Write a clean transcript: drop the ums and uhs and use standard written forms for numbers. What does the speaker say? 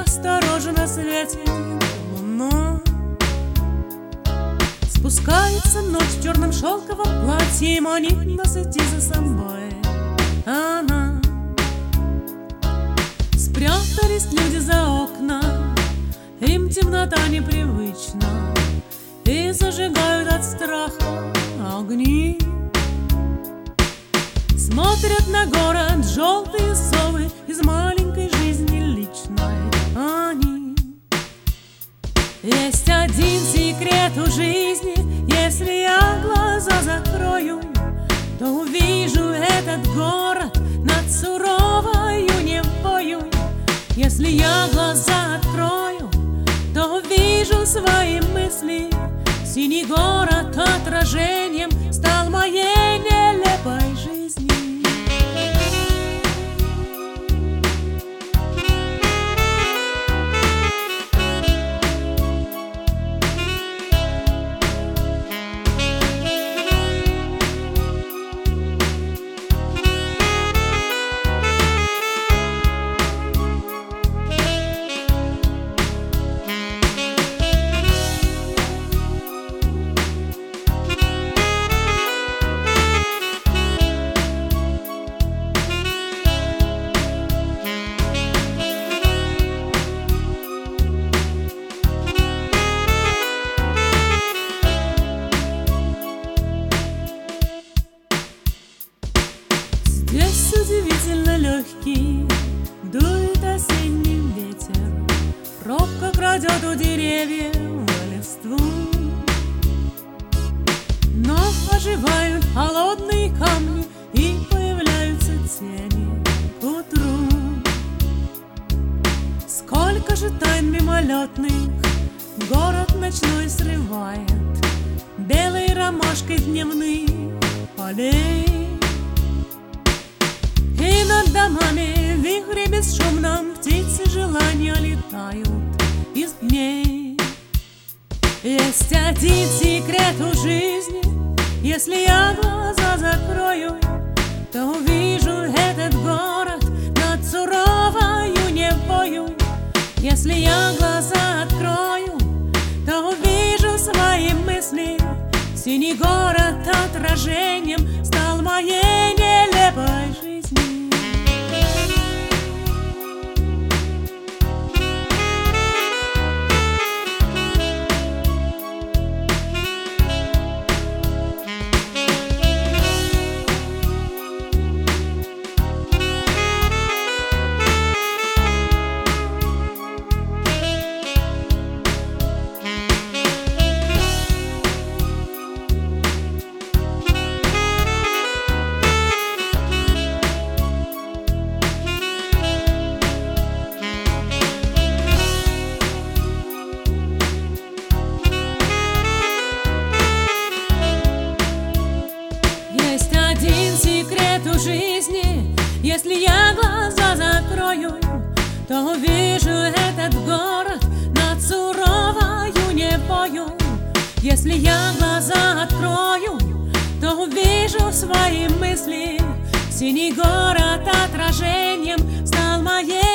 осторожно светит луна. Спускается ночь в черном шелковом платье, манит нас идти за собой она. Спрятались люди за окна, им темнота непривычна, и зажигают от страха огни. Смотрят на город желтые совы из маленькой жизни личной они. Есть один секрет у жизни: если я глаза закрою, то увижу этот город над суровою Невою. Если я глаза открою, то увижу свои мысли. Синий город отражением стал моей нелепой жизни. Здесь удивительно легкий дует осенний ветер, робко крадет у деревьев листву. Но оживают холодные камни и появляются тени к утру. Сколько же тайн мимолетных город ночной срывает белой ромашкой дневных полей. И над домами в вихре бесшумном птицы желания летают из дней. Есть один секрет у жизни: если я глаза закрою, то увижу этот город над суровою Невою. Если я глаза открою, то увижу свои мысли. Синий город отражением стал моей нелепой жизни. Жизни, если я глаза закрою, то увижу этот город над суровою Невою. Если я глаза открою, то увижу свои мысли. Синий город отражением стал моей